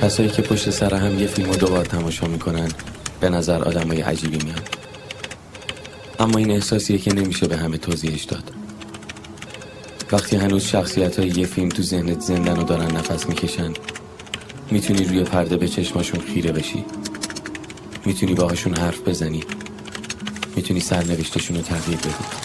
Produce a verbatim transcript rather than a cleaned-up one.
کسایی که پشت سر هم یه فیلمو دوبار تماشا میکنن به نظر آدمای عجیبی میان، اما این احساسیه که نمیشه به همه توضیحش داد. وقتی هنوز شخصیت‌های یه فیلم تو ذهنت زندن و دارن نفس میکشن، میتونی روی پرده به چشماشون خیره بشی، میتونی باهاشون حرف بزنی، میتونی سرنوشتشون رو تغییر بدی.